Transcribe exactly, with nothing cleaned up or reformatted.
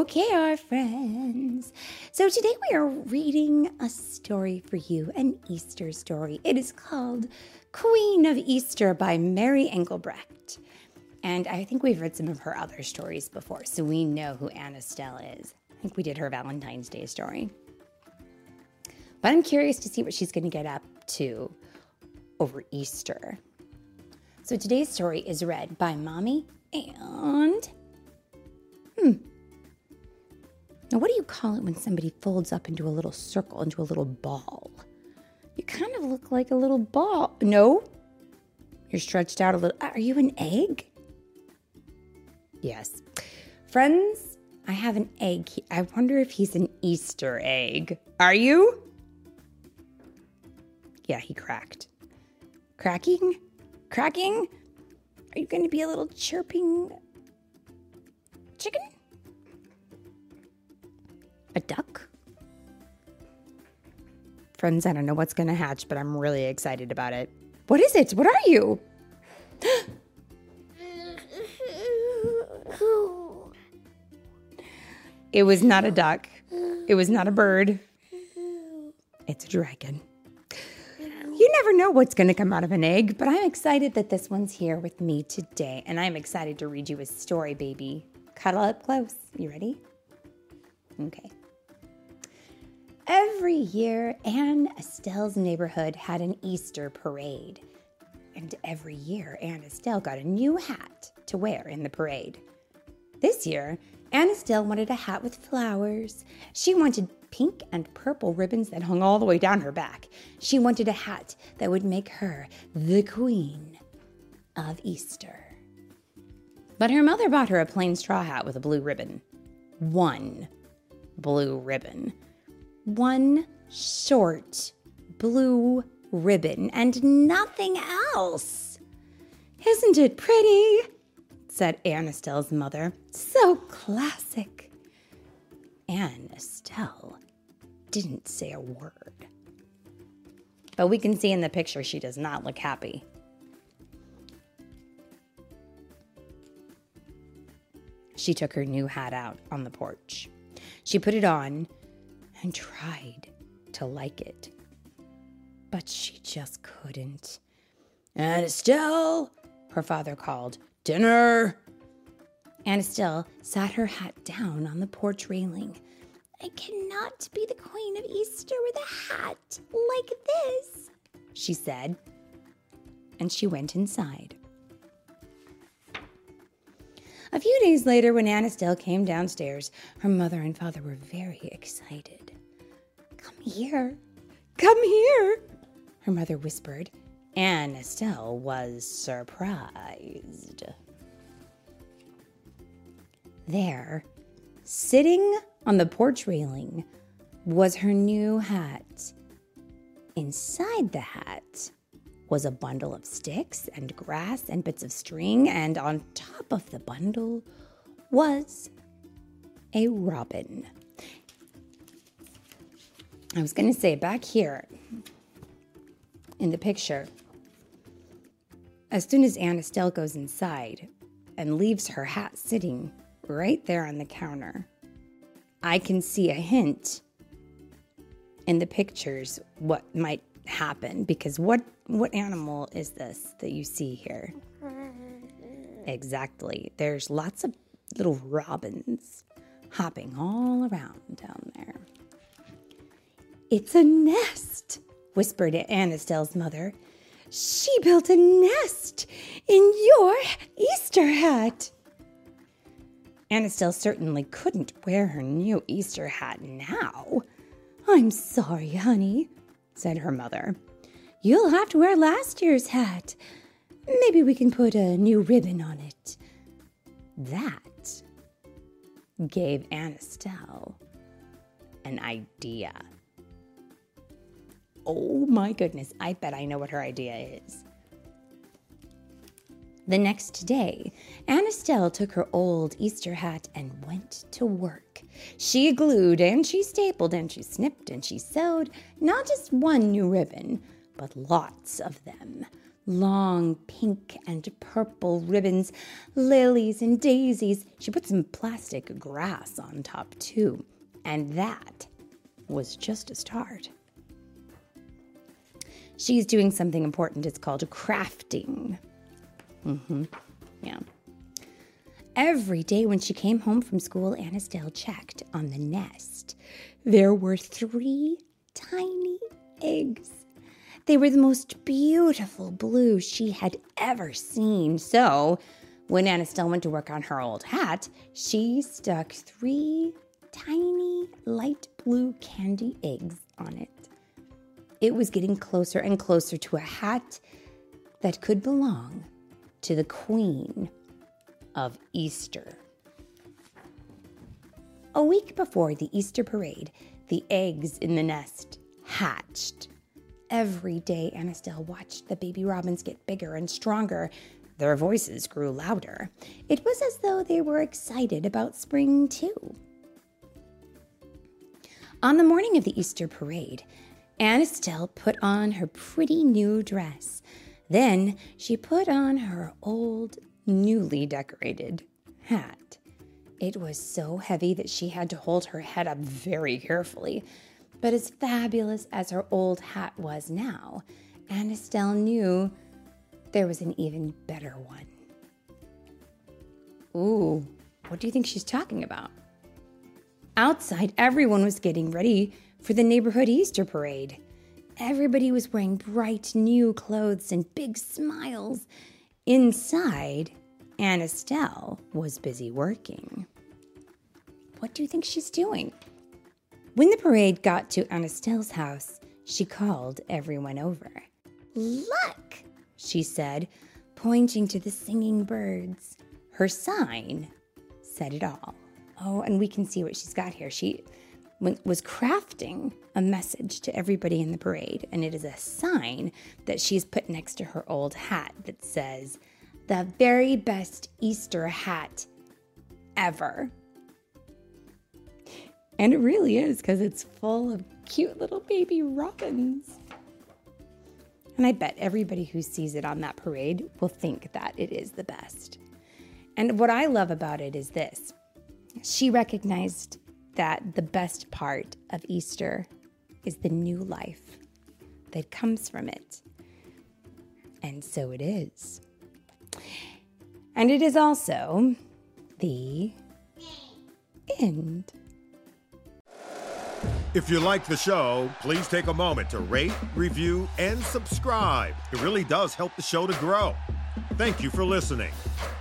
Okay, our friends. So today we are reading a story for you, an Easter story. It is called Queen of Easter by Mary Engelbrecht. And I think we've read some of her other stories before, so we know who Anne Estelle is. I think we did her Valentine's Day story. But I'm curious to see what she's going to get up to over Easter. So today's story is read by Mommy and... Hmm. Now, what do you call it when somebody folds up into a little circle, into a little ball? You kind of look like a little ball. No? You're stretched out a little. Are you an egg? Yes. Friends, I have an egg. I wonder if he's an Easter egg. Are you? Yeah, he cracked. Cracking? Cracking? Are you going to be a little chirping chicken? A duck? Friends, I don't know what's going to hatch, but I'm really excited about it. What is it? What are you? It was not a duck. It was not a bird. It's a dragon. You never know what's going to come out of an egg, but I'm excited that this one's here with me today, and I'm excited to read you a story, baby. Cuddle up close. You ready? Okay. Every year, Anne Estelle's neighborhood had an Easter parade. And every year, Anne Estelle got a new hat to wear in the parade. This year, Anne Estelle wanted a hat with flowers. She wanted pink and purple ribbons that hung all the way down her back. She wanted a hat that would make her the Queen of Easter. But her mother bought her a plain straw hat with a blue ribbon. One blue ribbon. One short blue ribbon and nothing else. Isn't it pretty? Said Anne Estelle's mother. So classic. Anne Estelle didn't say a word. But we can see in the picture she does not look happy. She took her new hat out on the porch. She put it on and tried to like it. But she just couldn't. Anne Estelle, her father called. Dinner. Anne Estelle sat her hat down on the porch railing. I cannot be the Queen of Easter with a hat like this, she said. And she went inside. A few days later, when Anne Estelle came downstairs, her mother and father were very excited. Come here. Come here, her mother whispered. Anne Estelle was surprised. There, sitting on the porch railing, was her new hat. Inside the hat was a bundle of sticks and grass and bits of string, and on top of the bundle was a robin. I was going to say, back here in the picture, as soon as Anne Estelle goes inside and leaves her hat sitting right there on the counter, I can see a hint in the pictures what might happen, because what what animal is this that you see here? Exactly. There's lots of little robins hopping all around down there. It's a nest, whispered Anne Estelle's mother. She built a nest in your Easter hat. Anne Estelle certainly couldn't wear her new Easter hat now. I'm sorry, honey, said her mother. You'll have to wear last year's hat. Maybe we can put a new ribbon on it. That gave Anne Estelle an idea. Oh my goodness, I bet I know what her idea is. The next day, Anne Estelle took her old Easter hat and went to work. She glued and she stapled and she snipped and she sewed not just one new ribbon, but lots of them. long pink and purple ribbons, lilies and daisies. She put some plastic grass on top too, and that was just a start. She's doing something important. It's called crafting. Mm-hmm. Yeah. Every day when she came home from school, Anne Estelle checked on the nest. There were three tiny eggs. They were the most beautiful blue she had ever seen. So when Anne Estelle went to work on her old hat, she stuck three tiny light blue candy eggs on it. It was getting closer and closer to a hat that could belong to the Queen of Easter. A week before the Easter parade, the eggs in the nest hatched. Every day, Anne Estelle watched the baby robins get bigger and stronger. Their voices grew louder. It was as though they were excited about spring, too. On the morning of the Easter parade, Anne Estelle put on her pretty new dress. Then she put on her old, newly decorated hat. It was so heavy that she had to hold her head up very carefully. But as fabulous as her old hat was now, Anne Estelle knew there was an even better one. Ooh, what do you think she's talking about? Outside, everyone was getting ready for the neighborhood Easter parade. Everybody was wearing bright new clothes and big smiles. Inside, Anne Estelle was busy working. What do you think she's doing? When the parade got to Anne Estelle's house, she called everyone over. "Look," she said, pointing to the singing birds. Her sign said it all. Oh, and we can see what she's got here. She was crafting a message to everybody in the parade, and it is a sign that she's put next to her old hat that says, "The very best Easter hat ever." And it really is, because it's full of cute little baby robins. And I bet everybody who sees it on that parade will think that it is the best. And what I love about it is this. She recognized that the best part of Easter is the new life that comes from it. And so it is. And it is also the end. If you like the show, please take a moment to rate, review, and subscribe. It really does help the show to grow. Thank you for listening.